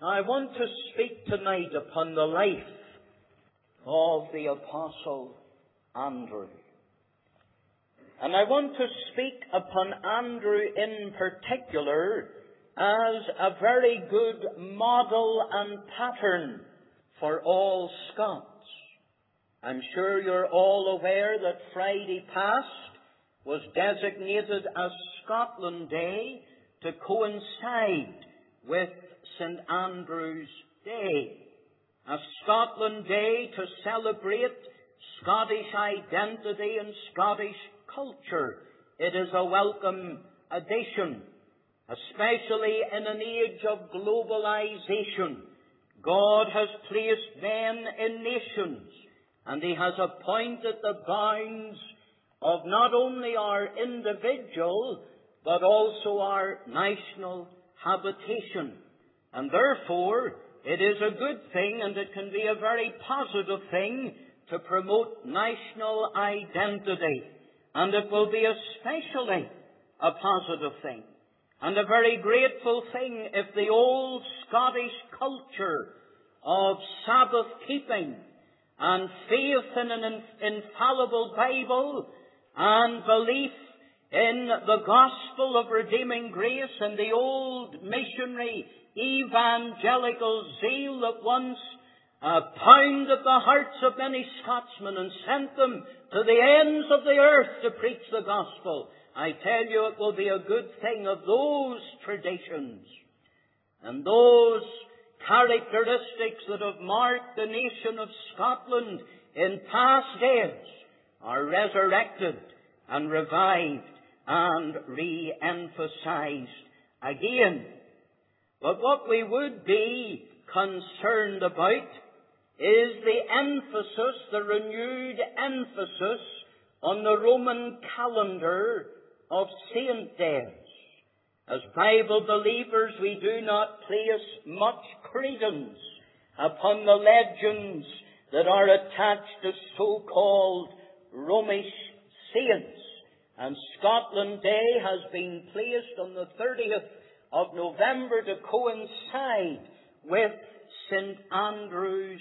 I want to speak tonight upon the life of the Apostle Andrew. And I want to speak upon Andrew in particular as a very good model and pattern for all Scots. I'm sure you're all aware that Friday past was designated as Scotland Day to coincide with St. Andrew's Day. A Scotland Day to celebrate Scottish identity and Scottish culture. It is a welcome addition, especially in an age of globalization. God has placed men in nations, and He has appointed the bounds of not only our individual, but also our national habitation. And therefore, it is a good thing, and it can be a very positive thing, to promote national identity. And it will be especially a positive thing, and a very grateful thing, if the old Scottish culture of Sabbath keeping and faith in an infallible Bible and belief in the gospel of redeeming grace and the old missionary evangelical zeal that once pounded the hearts of many Scotsmen and sent them to the ends of the earth to preach the gospel. I tell you, it will be a good thing of those traditions and those characteristics that have marked the nation of Scotland in past days are resurrected and revived and re-emphasized again. But what we would be concerned about is the emphasis, the renewed emphasis on the Roman calendar of saint days. As Bible believers, we do not place much credence upon the legends that are attached to so-called Romish saints. And Scotland Day has been placed on the 30th of November to coincide with St. Andrew's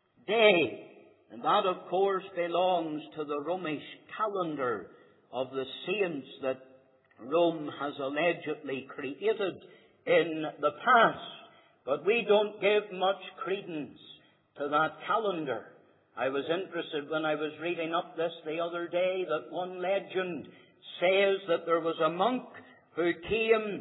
Day. And that, of course, belongs to the Romish calendar of the saints that Rome has allegedly created in the past. But we don't give much credence to that calendar. I was interested when I was reading up this the other day that one legend says that there was a monk who came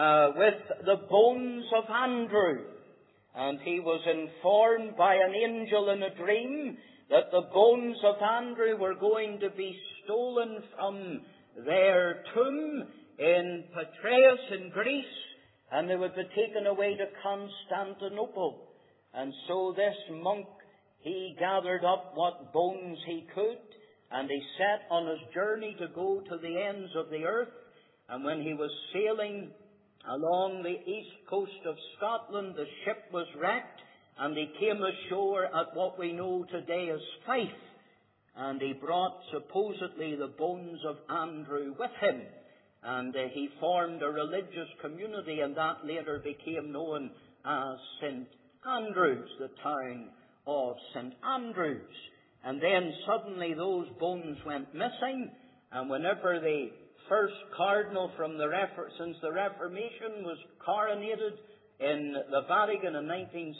with the bones of Andrew. And he was informed by an angel in a dream that the bones of Andrew were going to be stolen from their tomb in Patræus in Greece, and they would be taken away to Constantinople. And so this monk, he gathered up what bones he could, and he set on his journey to go to the ends of the earth. And when he was sailing along the east coast of Scotland, the ship was wrecked, and he came ashore at what we know today as Fife. And he brought supposedly the bones of Andrew with him. And he formed a religious community, and that later became known as St. Andrews, the town of St. Andrews. And then suddenly those bones went missing, and whenever the first cardinal from since the Reformation was coronated in the Vatican in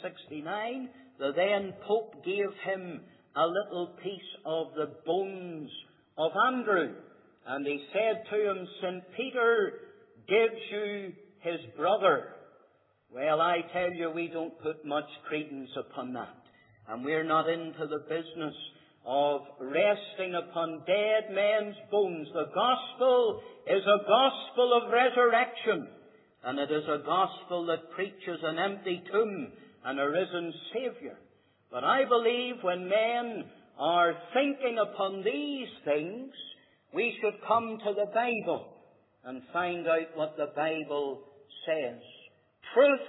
1969, the then Pope gave him a little piece of the bones of Andrew. And he said to him, St. Peter gives you his brother. Well, I tell you, we don't put much credence upon that. And we're not into the business of resting upon dead men's bones. The gospel is a gospel of resurrection. And it is a gospel that preaches an empty tomb and a risen Savior. But I believe when men are thinking upon these things, we should come to the Bible and find out what the Bible says. Truth,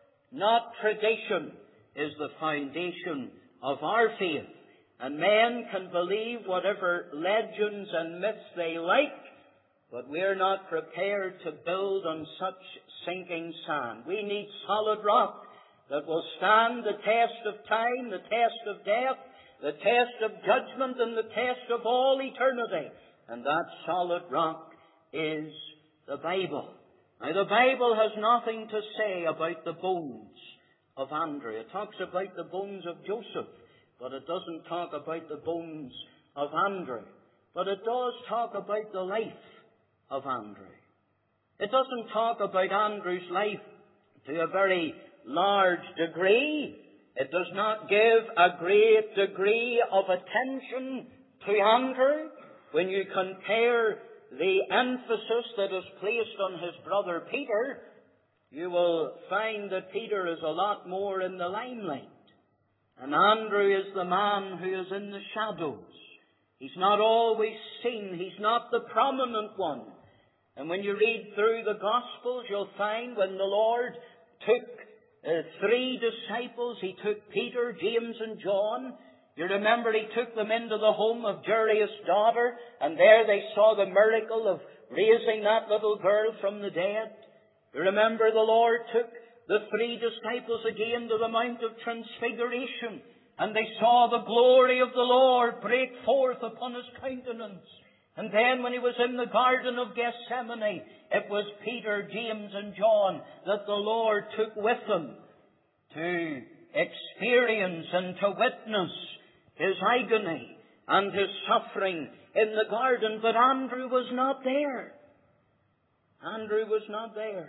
not tradition, is the foundation of our faith. And men can believe whatever legends and myths they like, but we're not prepared to build on such sinking sand. We need solid rock. that will stand the test of time, the test of death, the test of judgment, and the test of all eternity. And that solid rock is the Bible. Now, the Bible has nothing to say about the bones of Andrew. It talks about the bones of Joseph, but it doesn't talk about the bones of Andrew. But it does talk about the life of Andrew. It doesn't talk about Andrew's life to a very large degree. It does not give a great degree of attention to Andrew. When you compare the emphasis that is placed on his brother Peter, you will find that Peter is a lot more in the limelight. And Andrew is the man who is in the shadows. He's not always seen. He's not the prominent one. And when you read through the Gospels, you'll find when the Lord took 3 disciples, He took Peter, James, and John. You remember He took them into the home of Jairus' daughter, and there they saw the miracle of raising that little girl from the dead. You remember the Lord took the 3 disciples again to the Mount of Transfiguration, and they saw the glory of the Lord break forth upon His countenance. And then when He was in the Garden of Gethsemane, it was Peter, James, and John that the Lord took with Him to experience and to witness His agony and His suffering in the garden. But Andrew was not there. Andrew was not there.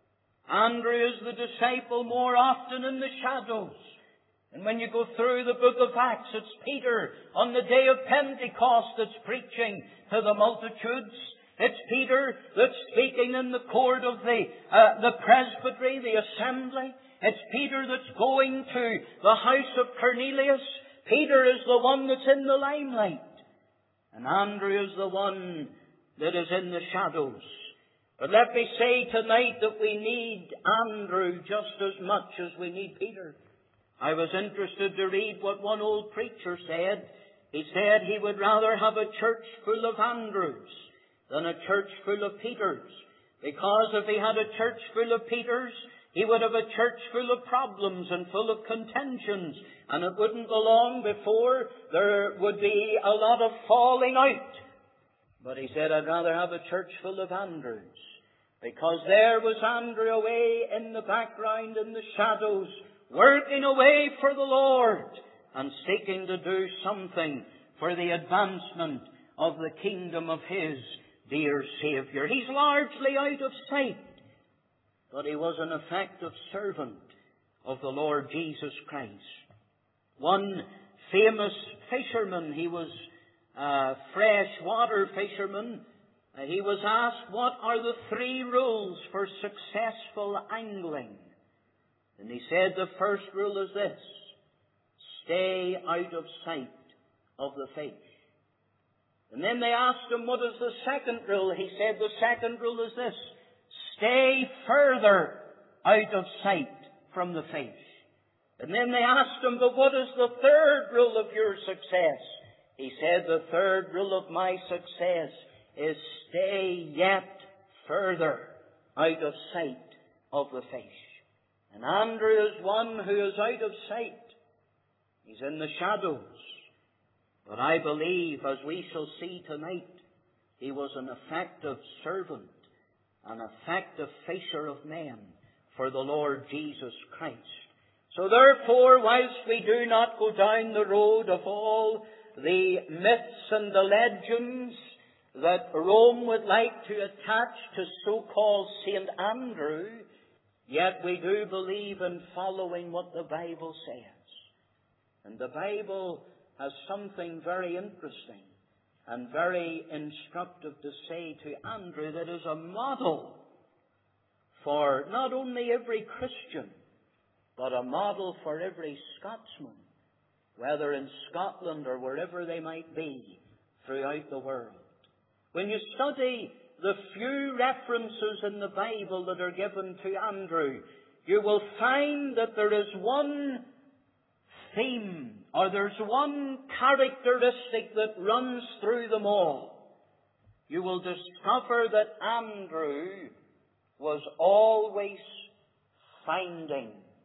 Andrew is the disciple more often in the shadows. And when you go through the book of Acts, it's Peter on the day of Pentecost that's preaching to the multitudes. It's Peter that's speaking in the court of the presbytery, the assembly. It's Peter that's going to the house of Cornelius. Peter is the one that's in the limelight. And Andrew is the one that is in the shadows. But let me say tonight that we need Andrew just as much as we need Peter. I was interested to read what one old preacher said. He said he would rather have a church full of Andrews than a church full of Peters. Because if he had a church full of Peters, he would have a church full of problems and full of contentions. And it wouldn't go long before there would be a lot of falling out. But he said, I'd rather have a church full of Andrews. Because there was Andrew away in the background, in the shadows, working away for the Lord and seeking to do something for the advancement of the kingdom of His dear Saviour. He's largely out of sight, but he was an effective servant of the Lord Jesus Christ. One famous fisherman, he was a freshwater fisherman, he was asked, what are the 3 rules for successful angling? And he said the first rule is this: stay out of sight of the fish. And then they asked him, what is the second rule? He said the second rule is this: stay further out of sight from the fish. And then they asked him, but what is the third rule of your success? He said the third rule of my success is stay yet further out of sight of the fish. And Andrew is one who is out of sight. He's in the shadows. But I believe, as we shall see tonight, he was an effective servant, an effective fisher of men for the Lord Jesus Christ. So therefore, whilst we do not go down the road of all the myths and the legends that Rome would like to attach to so-called St. Andrew, yet we do believe in following what the Bible says. And the Bible has something very interesting and very instructive to say to Andrew that is a model for not only every Christian, but a model for every Scotsman, whether in Scotland or wherever they might be throughout the world. When you study the few references in the Bible that are given to Andrew, you will find that there is one theme, or there's one characteristic that runs through them all. You will discover that Andrew was always finding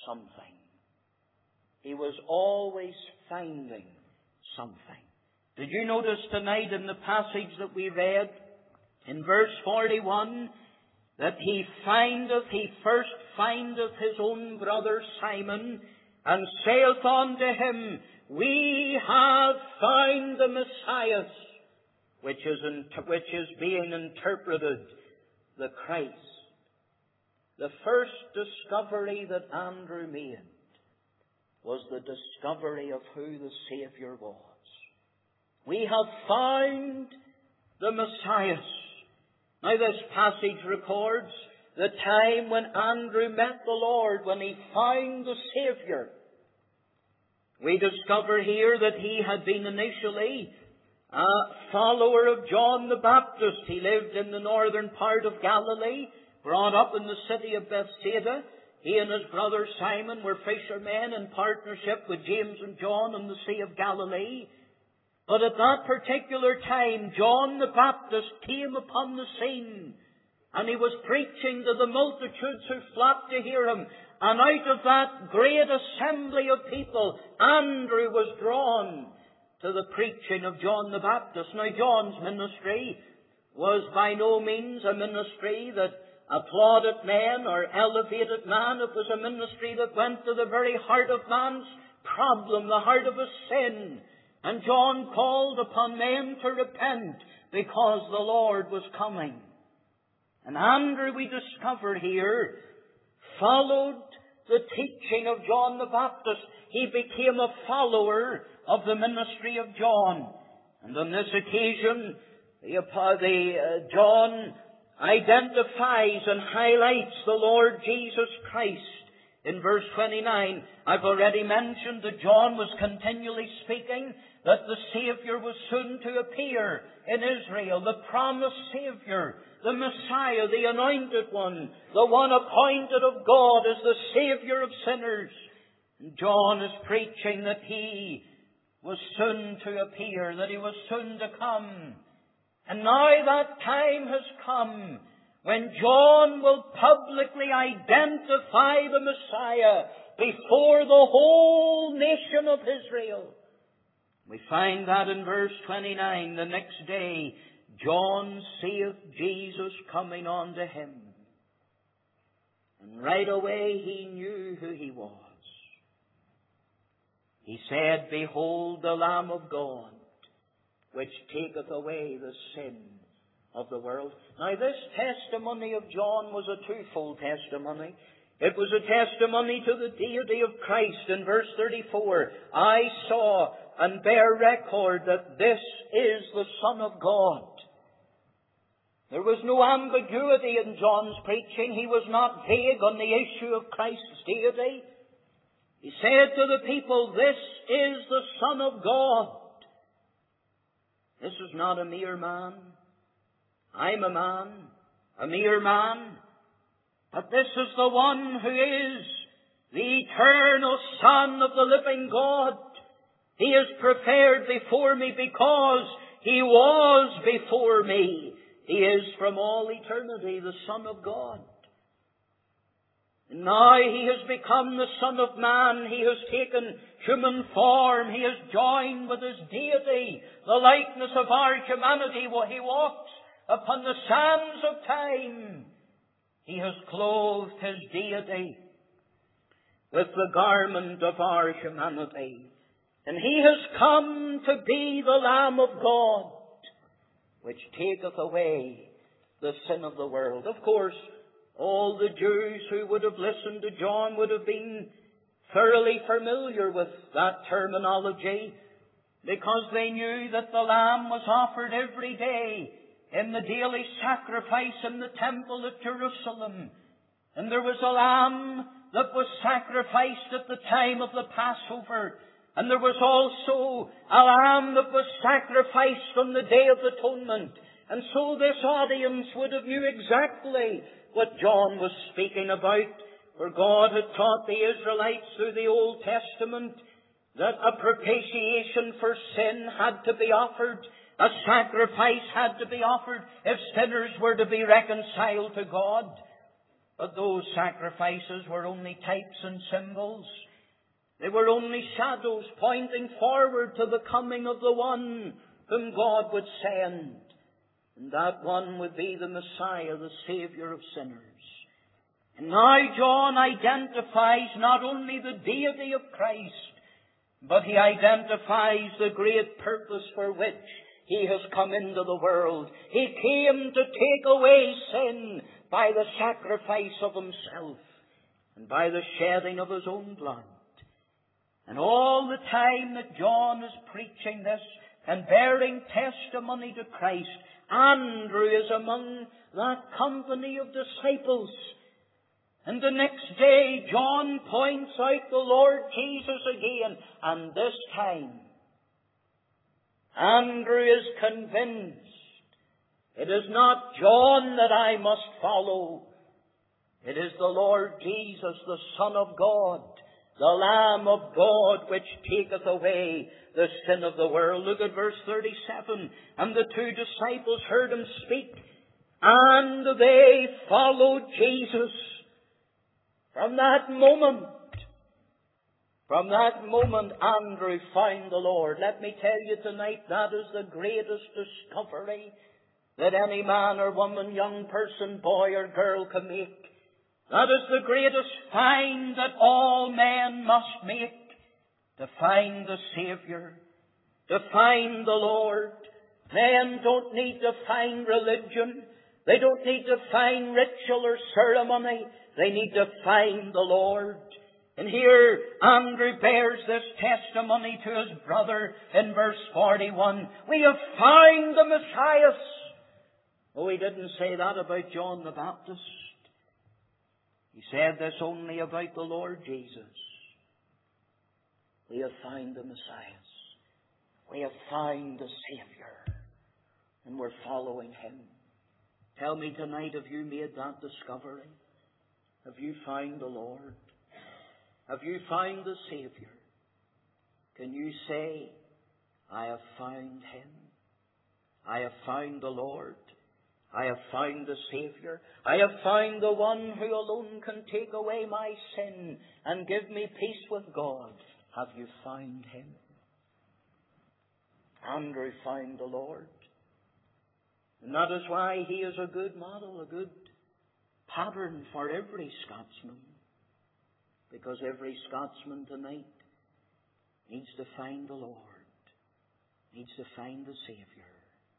something. He was always finding something. Did you notice tonight in the passage that we read, in verse 41, that he first findeth his own brother Simon, and saith unto him, We have found the Messiah, which is being interpreted the Christ. The first discovery that Andrew made was the discovery of who the Savior was. We have found the Messiah. Now this passage records the time when Andrew met the Lord, when he found the Savior. We discover here that he had been initially a follower of John the Baptist. He lived in the northern part of Galilee, brought up in the city of Bethsaida. He and his brother Simon were fishermen in partnership with James and John on the Sea of Galilee. But at that particular time, John the Baptist came upon the scene, and he was preaching to the multitudes who flocked to hear him. And out of that great assembly of people, Andrew was drawn to the preaching of John the Baptist. Now, John's ministry was by no means a ministry that applauded men or elevated man. It was a ministry that went to the very heart of man's problem, the heart of his sin. And John called upon men to repent because the Lord was coming. And Andrew, we discover here, followed the teaching of John the Baptist. He became a follower of the ministry of John. And on this occasion, John identifies and highlights the Lord Jesus Christ. In verse 29, I've already mentioned that John was continually speaking that the Savior was soon to appear in Israel, the promised Savior, the Messiah, the Anointed One, the one appointed of God as the Savior of sinners. And John is preaching that he was soon to appear, that he was soon to come. And now that time has come when John will publicly identify the Messiah before the whole nation of Israel. We find that in verse 29, the next day, John seeth Jesus coming unto him. And right away he knew who he was. He said, Behold the Lamb of God, which taketh away the sin of the world. Now this testimony of John was a twofold testimony. It was a testimony to the deity of Christ. In verse 34, I saw and bear record that this is the Son of God. There was no ambiguity in John's preaching. He was not vague on the issue of Christ's deity. He said to the people, This is the Son of God. This is not a mere man. I'm a man, a mere man. But this is the one who is the eternal Son of the living God. He is prepared before me because He was before me. He is from all eternity the Son of God. And now He has become the Son of Man. He has taken human form. He has joined with His deity, the likeness of our humanity. He walks upon the sands of time. He has clothed His deity with the garment of our humanity. And He has come to be the Lamb of God, which taketh away the sin of the world. Of course, all the Jews who would have listened to John would have been thoroughly familiar with that terminology, because they knew that the Lamb was offered every day in the daily sacrifice in the temple at Jerusalem. And there was a lamb that was sacrificed at the time of the Passover. And there was also a lamb that was sacrificed on the Day of Atonement. And so this audience would have knew exactly what John was speaking about. For God had taught the Israelites through the Old Testament that a propitiation for sin had to be offered. A sacrifice had to be offered if sinners were to be reconciled to God. But those sacrifices were only types and symbols. They were only shadows pointing forward to the coming of the one whom God would send. And that one would be the Messiah, the Saviour of sinners. And now John identifies not only the deity of Christ, but he identifies the great purpose for which he has come into the world. He came to take away sin by the sacrifice of himself and by the shedding of his own blood. And all the time that John is preaching this and bearing testimony to Christ, Andrew is among that company of disciples. And the next day, John points out the Lord Jesus again. And this time, Andrew is convinced it is not John that I must follow. It is the Lord Jesus, the Son of God, the Lamb of God, which taketh away the sin of the world. Look at verse 37. And the two disciples heard him speak, and they followed Jesus. From that moment, Andrew found the Lord. Let me tell you tonight, that is the greatest discovery that any man or woman, young person, boy or girl can make. That is the greatest find that all men must make. To find the Saviour, to find the Lord. Men don't need to find religion. They don't need to find ritual or ceremony. They need to find the Lord. And here Andrew bears this testimony to his brother in verse 41. We have found the Messiah. Oh, he didn't say that about John the Baptist. He said this only about the Lord Jesus. We have found the Messiah. We have found the Saviour. And we're following him. Tell me tonight, have you made that discovery? Have you found the Lord? Have you found the Saviour? Can you say, I have found him? I have found the Lord. I have found the Saviour. I have found the one who alone can take away my sin and give me peace with God. Have you found him? Andrew found the Lord. And that is why he is a good model, a good pattern for every Scotsman. Because every Scotsman tonight needs to find the Lord, needs to find the Saviour.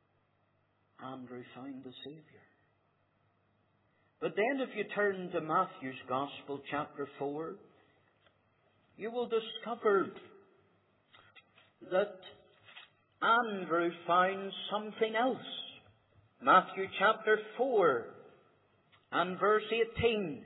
Andrew found the Saviour. But then if you turn to Matthew's Gospel, chapter 4, you will discover that Andrew found something else. Matthew chapter 4 and verse 18.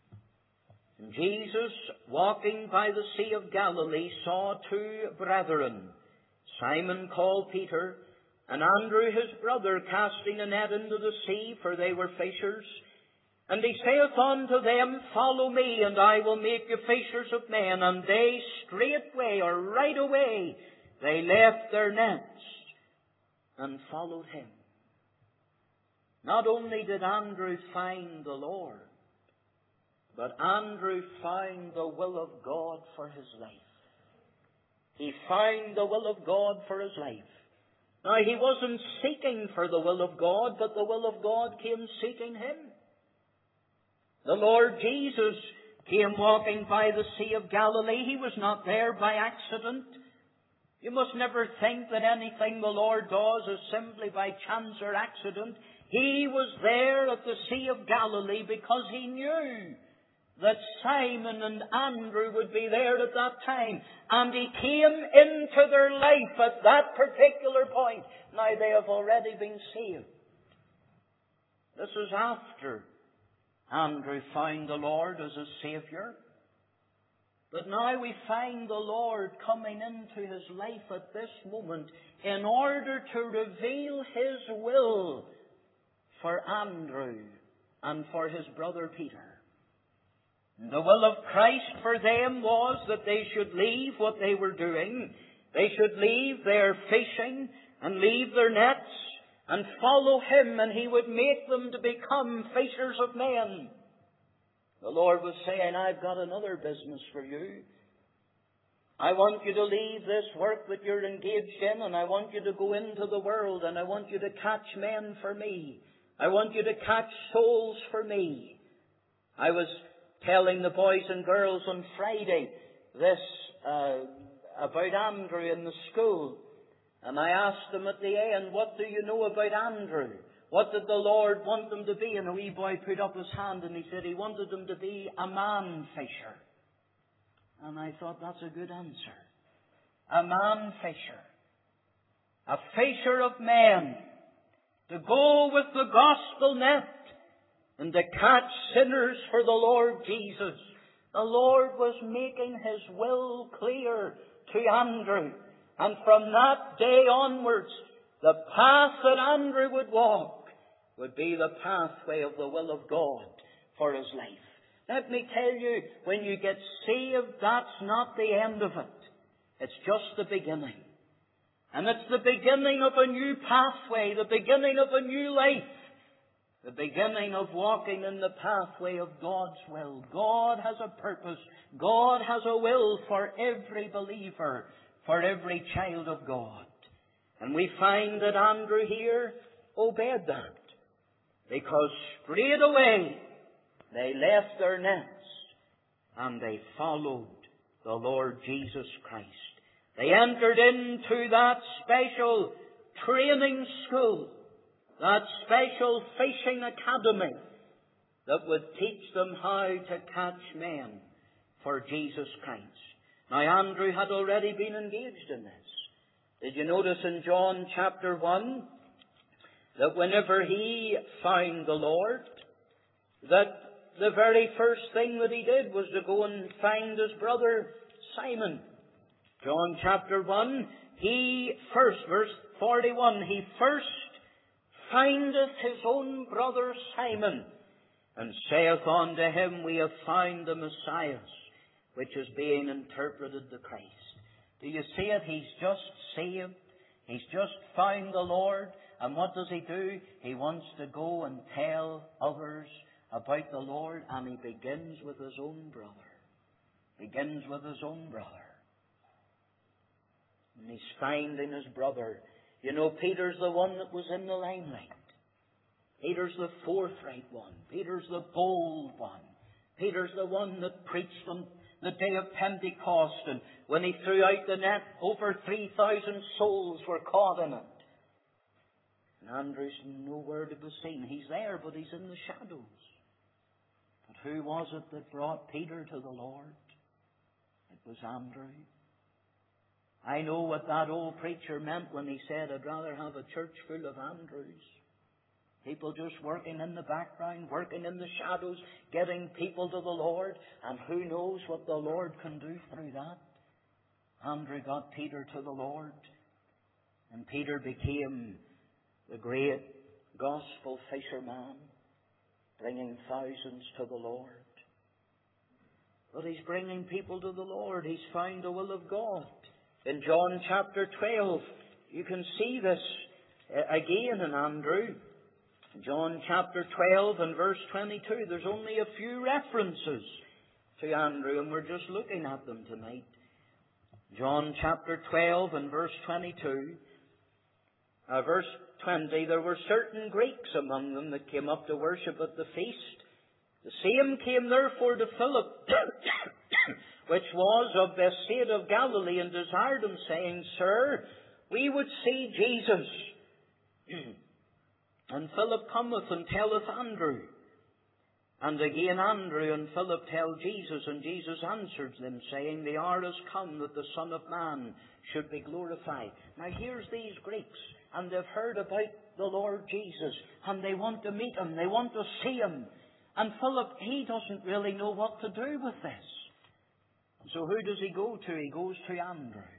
And Jesus, walking by the Sea of Galilee, saw two brethren, Simon called Peter, and Andrew his brother, casting a net into the sea, for they were fishers. And he saith unto them, Follow me, and I will make you fishers of men. And they straightway, or right away, they left their nets and followed him. Not only did Andrew find the Lord, but Andrew found the will of God for his life. He found the will of God for his life. Now, he wasn't seeking for the will of God, but the will of God came seeking him. The Lord Jesus came walking by the Sea of Galilee. He was not there by accident. You must never think that anything the Lord does is simply by chance or accident. He was there at the Sea of Galilee because he knew that Simon and Andrew would be there at that time. And he came into their life at that particular point. Now they have already been saved. This is after Andrew found the Lord as his Saviour. But now we find the Lord coming into his life at this moment in order to reveal his will for Andrew and for his brother Peter. The will of Christ for them was that they should leave what they were doing. They should leave their fishing and leave their nets and follow him, and he would make them to become fishers of men. The Lord was saying, I've got another business for you. I want you to leave this work that you're engaged in, and I want you to go into the world, and I want you to catch men for me. I want you to catch souls for me. I was telling the boys and girls on Friday this about Andrew in the school. And I asked them at the end, what do you know about Andrew? What did the Lord want them to be? And a wee boy put up his hand and he said he wanted them to be a man fisher. And I thought, that's a good answer. A man fisher. A fisher of men. To go with the gospel net and to catch sinners for the Lord Jesus. The Lord was making His will clear to Andrew. And from that day onwards, the path that Andrew would walk would be the pathway of the will of God for his life. Let me tell you, when you get saved, that's not the end of it. It's just the beginning. And it's the beginning of a new pathway, the beginning of a new life, the beginning of walking in the pathway of God's will. God has a purpose. God has a will for every believer, for every child of God. And we find that Andrew here obeyed that, because straight away they left their nets and they followed the Lord Jesus Christ. They entered into that special training school, that special fishing academy that would teach them how to catch men for Jesus Christ. Now, Andrew had already been engaged in this. Did you notice in John chapter 1 that whenever he found the Lord, that the very first thing that he did was to go and find his brother Simon? John chapter 1, verse 41, he first findeth his own brother Simon, and saith unto him, We have found the Messiah, which is being interpreted the Christ. Do you see it? He's just saved. He's just found the Lord. And what does he do? He wants to go and tell others about the Lord, and he begins with his own brother. Begins with his own brother. And he's finding his brother. You know, Peter's the one that was in the limelight. Peter's the forthright one. Peter's the bold one. Peter's the one that preached on the day of Pentecost, and when he threw out the net, over 3,000 souls were caught in it. And Andrew's nowhere to be seen. He's there, but he's in the shadows. But who was it that brought Peter to the Lord? It was Andrew. I know what that old preacher meant when he said, I'd rather have a church full of Andrews. People just working in the background, working in the shadows, getting people to the Lord. And who knows what the Lord can do through that? Andrew got Peter to the Lord. And Peter became the great gospel fisherman, bringing thousands to the Lord. But he's bringing people to the Lord. He's found the will of God. In John chapter 12, you can see this again in Andrew. John chapter 12 and verse 22, there's only a few references to Andrew, and we're just looking at them tonight. John chapter 12 and verse 22. Verse 20, there were certain Greeks among them that came up to worship at the feast. The same came therefore to Philip, which was of Bethsaida of Galilee, and desired him, saying, Sir, we would see Jesus. And Philip cometh and telleth Andrew. And again Andrew and Philip tell Jesus, and Jesus answered them, saying, The hour is come that the Son of Man should be glorified. Now here's these Greeks, and they've heard about the Lord Jesus, and they want to meet him, they want to see him. And Philip, he doesn't really know what to do with this. So who does he go to? He goes to Andrew.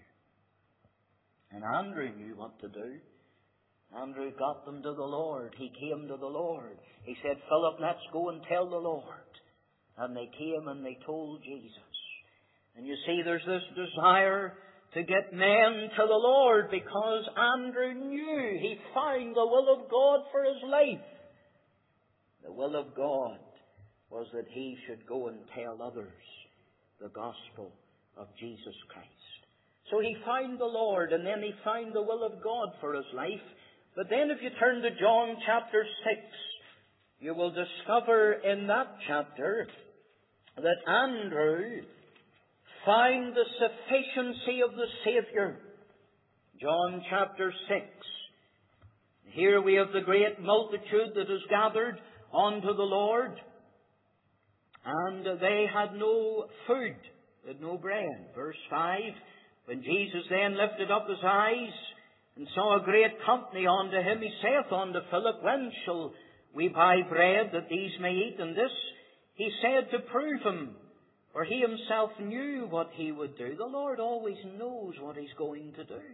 And Andrew knew what to do. Andrew got them to the Lord. He came to the Lord. He said, Philip, let's go and tell the Lord. And they came and they told Jesus. And you see, there's this desire to get men to the Lord, because Andrew knew, he found the will of God for his life. The will of God was that he should go and tell others the gospel of Jesus Christ. So he found the Lord, and then he found the will of God for his life. But then if you turn to John chapter 6, you will discover in that chapter that Andrew found the sufficiency of the Saviour. John chapter 6. Here we have the great multitude that is gathered unto the Lord. And they had no food, they had no bread. Verse 5. When Jesus then lifted up his eyes and saw a great company unto him, he saith unto Philip, When shall we buy bread that these may eat? And this he said to prove him, for he himself knew what he would do. The Lord always knows what he's going to do.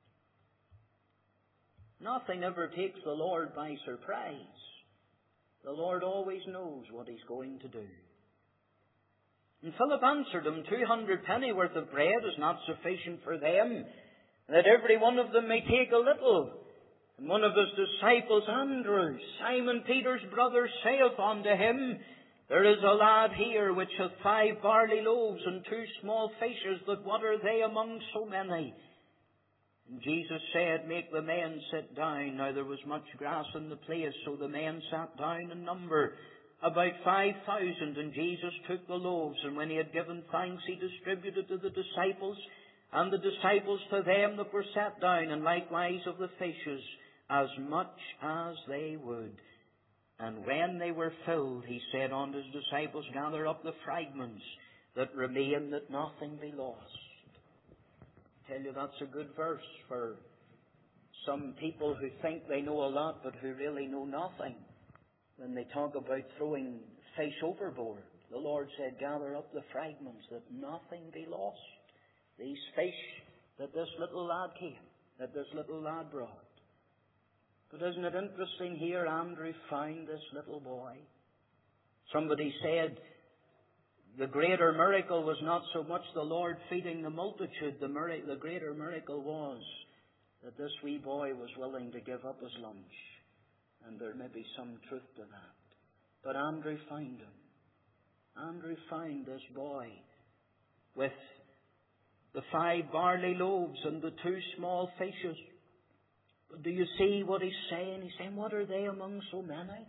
Nothing ever takes the Lord by surprise. The Lord always knows what he's going to do. And Philip answered him, 200 pennyworth of bread is not sufficient for them, that every one of them may take a little. And one of his disciples, Andrew, Simon Peter's brother, saith unto him, There is a lad here which hath 5 barley loaves and 2 small fishes, but what are they among so many? And Jesus said, Make the men sit down. Now there was much grass in the place, so the men sat down in number, about 5,000. And Jesus took the loaves, and when he had given thanks, he distributed to the disciples, and the disciples to them that were sat down, and likewise of the fishes, as much as they would. And when they were filled, he said unto his disciples, Gather up the fragments that remain, that nothing be lost. I tell you, that's a good verse for some people who think they know a lot, but who really know nothing. When they talk about throwing fish overboard, the Lord said, Gather up the fragments, that nothing be lost. These fish that this little lad came, that this little lad brought. But isn't it interesting here, Andrew found this little boy. Somebody said the greater miracle was not so much the Lord feeding the multitude. The greater miracle was that this wee boy was willing to give up his lunch. And there may be some truth to that. But Andrew found him. Andrew found this boy with the 5 barley loaves and the 2 small fishes. But do you see what he's saying? He's saying, what are they among so many?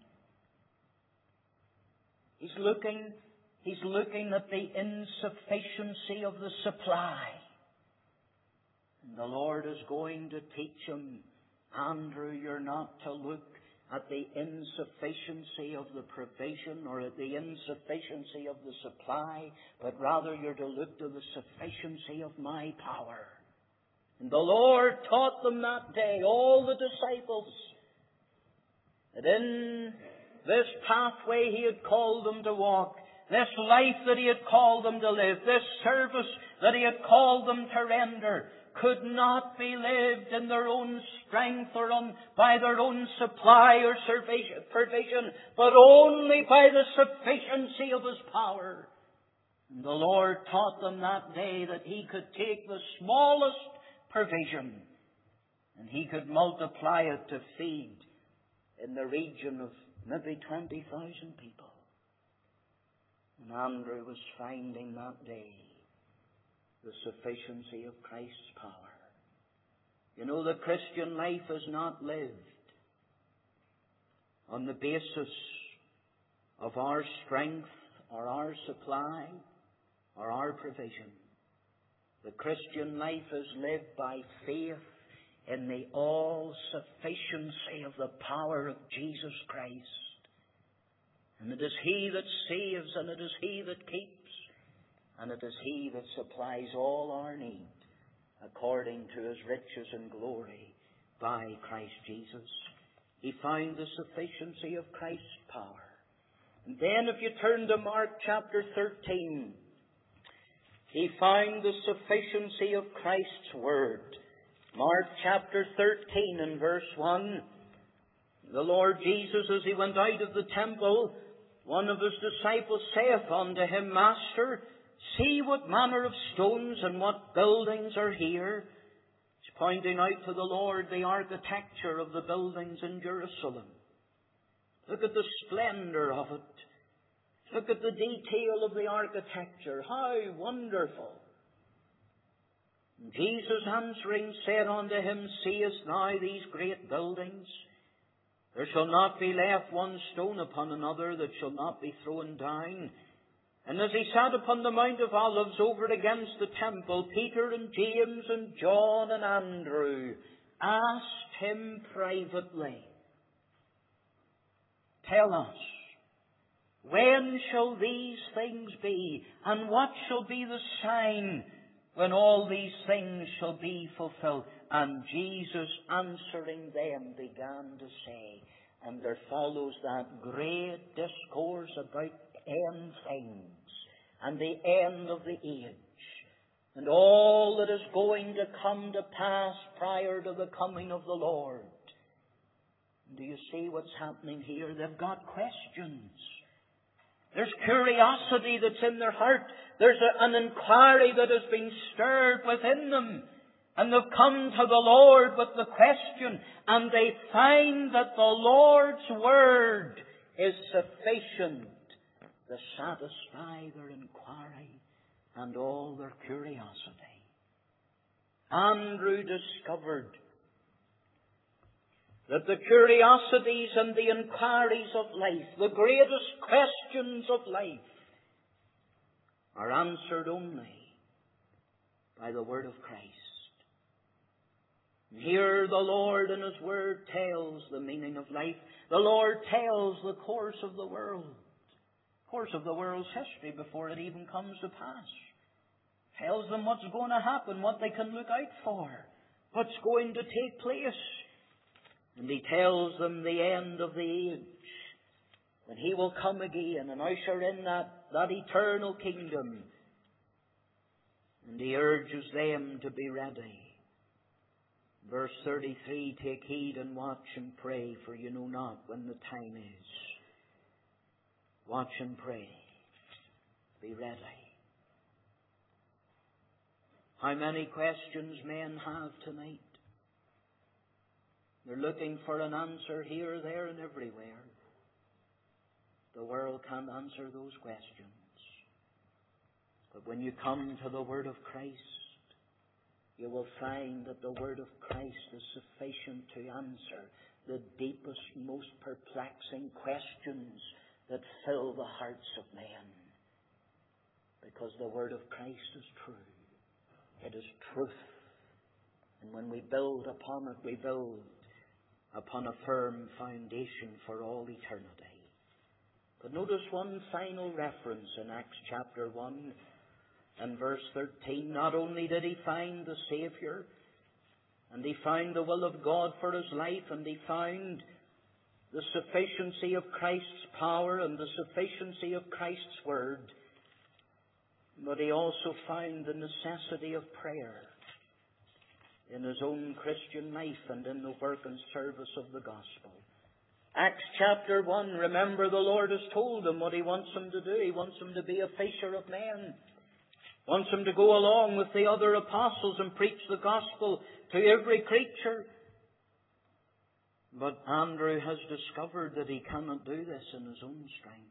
He's looking at the insufficiency of the supply. And the Lord is going to teach him, Andrew, you're not to look at the insufficiency of the provision or at the insufficiency of the supply, but rather you're to look to the sufficiency of my power. And the Lord taught them that day, all the disciples, that in this pathway he had called them to walk, this life that he had called them to live, this service that he had called them to render, could not be lived in their own strength or by their own supply or provision, but only by the sufficiency of his power. And the Lord taught them that day that he could take the smallest provision and he could multiply it to feed in the region of maybe 20,000 people. And Andrew was finding that day the sufficiency of Christ's power. You know, the Christian life is not lived on the basis of our strength or our supply or our provision. The Christian life is lived by faith in the all-sufficiency of the power of Jesus Christ. And it is He that saves, and it is He that keeps, and it is He that supplies all our need according to His riches and glory by Christ Jesus. He found the sufficiency of Christ's power. And then if you turn to Mark chapter 13, he found the sufficiency of Christ's Word. Mark chapter 13 and verse 1. The Lord Jesus, as He went out of the temple, one of His disciples saith unto Him, Master, see what manner of stones and what buildings are here. He's pointing out to the Lord the architecture of the buildings in Jerusalem. Look at the splendor of it. Look at the detail of the architecture. How wonderful. Jesus answering said unto him, Seest thou these great buildings? There shall not be left one stone upon another that shall not be thrown down. And as he sat upon the Mount of Olives over against the temple, Peter and James and John and Andrew asked him privately, Tell us, when shall these things be? And what shall be the sign when all these things shall be fulfilled? And Jesus answering them began to say, and there follows that great discourse about end things and the end of the age and all that is going to come to pass prior to the coming of the Lord. Do you see what's happening here? They've got questions. There's curiosity that's in their heart. There's an inquiry that has been stirred within them. And they've come to the Lord with the question, and they find that the Lord's Word is sufficient to satisfy their inquiry and all their curiosity. Andrew discovered that the curiosities and the inquiries of life, the greatest questions of life, are answered only by the Word of Christ. Here the Lord in His Word tells the meaning of life. The Lord tells the course of the world. Course of the world's history before it even comes to pass. Tells them what's going to happen, what they can look out for, what's going to take place. And He tells them the end of the age, when He will come again and usher in that eternal kingdom. And He urges them to be ready. Verse 33, Take heed and watch and pray, for you know not when the time is. Watch and pray. Be ready. How many questions men have tonight? They're looking for an answer here, there, and everywhere. The world can't answer those questions. But when you come to the Word of Christ, you will find that the Word of Christ is sufficient to answer the deepest, most perplexing questions that fill the hearts of men. Because the Word of Christ is true. It is truth. And when we build upon it, we build upon a firm foundation for all eternity. But notice one final reference in Acts chapter 1 and verse 13. Not only did he find the Saviour, and he found the will of God for his life, and he found the sufficiency of Christ's power and the sufficiency of Christ's Word, but he also found the necessity of prayer in his own Christian life and in the work and service of the gospel. Acts chapter 1, remember the Lord has told him what He wants him to do. He wants him to be a fisher of men. Wants him to go along with the other apostles and preach the gospel to every creature. But Andrew has discovered that he cannot do this in his own strength.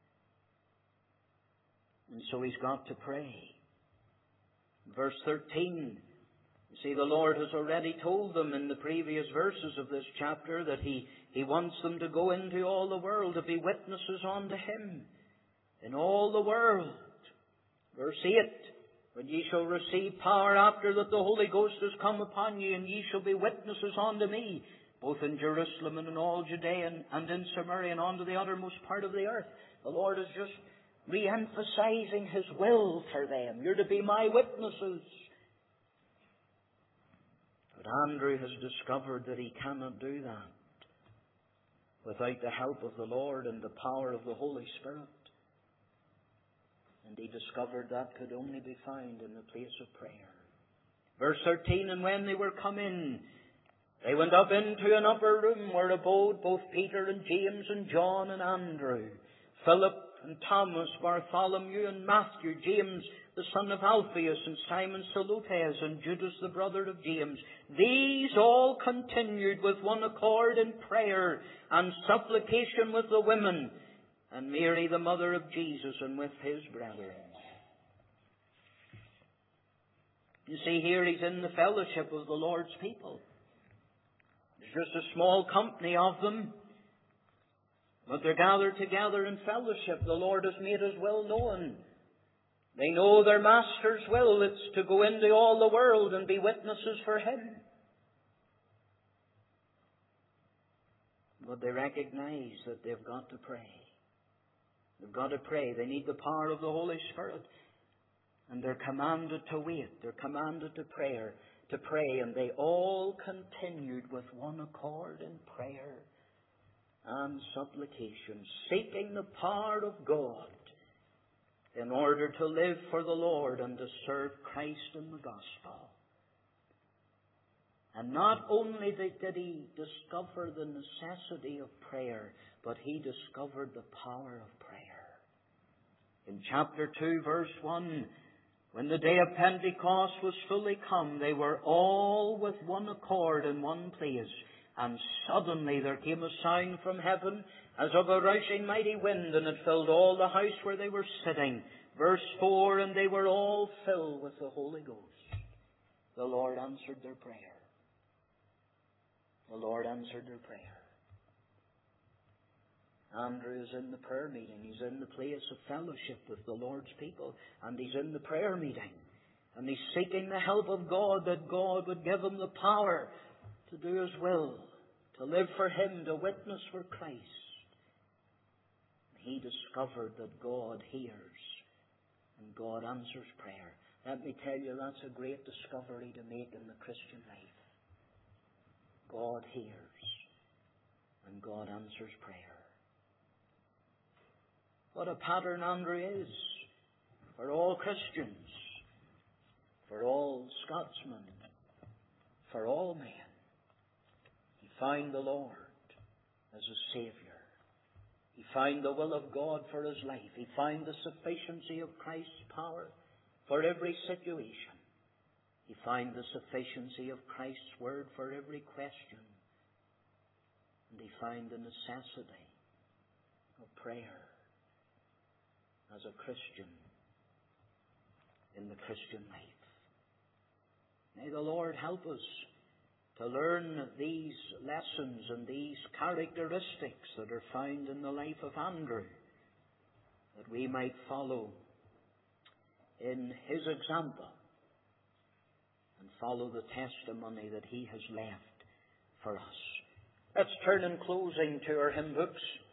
And so he's got to pray. Verse 13. You see, the Lord has already told them in the previous verses of this chapter that He wants them to go into all the world to be witnesses unto Him in all the world. Verse 8. When ye shall receive power after that the Holy Ghost has come upon you, and ye shall be witnesses unto me, both in Jerusalem and in all Judea and in Samaria and unto the uttermost part of the earth. The Lord is just re-emphasizing His will for them. You're to be my witnesses. But Andrew has discovered that he cannot do that without the help of the Lord and the power of the Holy Spirit. And he discovered that could only be found in the place of prayer. Verse 13, And when they were come in, they went up into an upper room where abode both Peter and James and John and Andrew, Philip and Thomas, Bartholomew and Matthew, James the son of Alphaeus, and Simon Zelotes, and Judas the brother of James. These all continued with one accord in prayer and supplication with the women. and Mary, the mother of Jesus, and with his brethren. You see, here he's in the fellowship of the Lord's people. There's just a small company of them, but they're gathered together in fellowship. The Lord has made his will known. They know their Master's will. It's to go into all the world and be witnesses for him. But they recognize that they've got to pray. They've got to pray. They need the power of the Holy Spirit. And they're commanded to wait. They're commanded to pray. And they all continued with one accord in prayer and supplication, seeking the power of God in order to live for the Lord and to serve Christ in the gospel. And not only did he discover the necessity of prayer, but he discovered the power of prayer. In chapter 2, verse 1, when the day of Pentecost was fully come, they were all with one accord in one place. And suddenly there came a sound from heaven as of a rushing mighty wind, and it filled all the house where they were sitting. Verse 4, and they were all filled with the Holy Ghost. The Lord answered their prayer. The Lord answered their prayer. Andrew is in the prayer meeting. He's in the place of fellowship with the Lord's people. And he's in the prayer meeting. And he's seeking the help of God, that God would give him the power to do his will, to live for him, to witness for Christ. He discovered that God hears and God answers prayer. Let me tell you, that's a great discovery to make in the Christian life. God hears and God answers prayer. What a pattern Andrew is for all Christians, for all Scotsmen, for all men. He found the Lord as a Saviour. He found the will of God for his life. He found the sufficiency of Christ's power for every situation. He found the sufficiency of Christ's word for every question. And he found the necessity of prayer as a Christian in the Christian life. May the Lord help us to learn these lessons and these characteristics that are found in the life of Andrew, that we might follow in his example and follow the testimony that he has left for us. Let's turn in closing to our hymn books.